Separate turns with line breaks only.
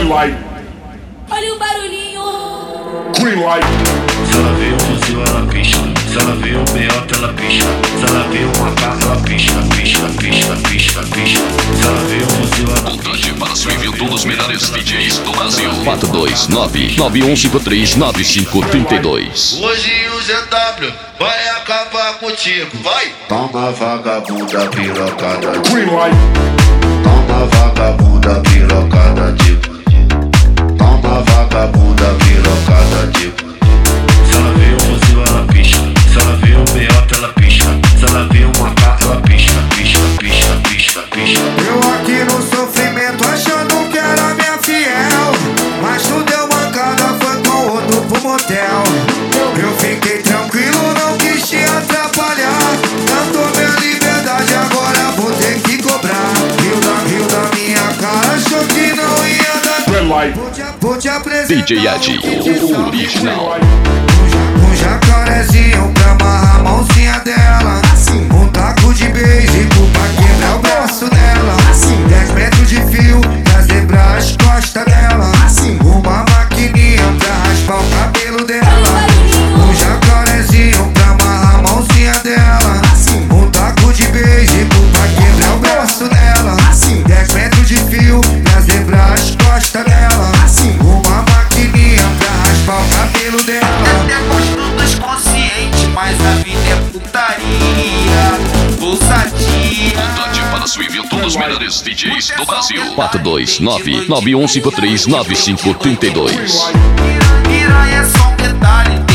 Red light.
Olha o barulhinho.
Green light.
Se ela vê um fuzil, ela pisca. Se ela vê um meiota, ela pisca. Se ela vê uma carta, ela pisca. Se ela vê um fuzil, ela pisca.
Vontade para seu envio dos melhores DJs do Brasil. 429-9153-9532.
Hoje o ZW vai acabar contigo. Vai! Toma vagabunda pirocada.
Green light.
Toma vagabunda pirocada de. Toma vagabunda pirocada de. Se ela vê um fuzil, ela pisca. Se ela vê um meiota, ela pisca. Se ela vê uma carta, ela pisca.
Eu aqui no sofrimento achando que era minha fiel, mas tu deu mancada, foi com outro pro motel. Eu fiquei tranquilo, não quis te atrapalhar. Cantou minha liberdade, agora vou ter que cobrar. Rio da minha cara, achou que não ia dar.
Red light.
Vou te apresentar
DJ Ed, o original.
um jacarezinho pra amarrar a mãozinha dela. Um taco de beijo pra quebrar o braço dela. 10 metros de fio pra zebrar as costas dela. Uma maquininha pra raspar o cabelo dela. Um jacarezinho pra amarrar a mãozinha dela. Um taco de beijo pra quebrar o braço dela. 10 metros de fio pra zebrar as costas dela. Uma maquininha pra raspar o cabelo dela. Consciente, mas a vida é putaria, ousadia.
Vontade para seu envio dos melhores DJs do Brasil. 429-9153-9532.
Piranha é só um detalhe.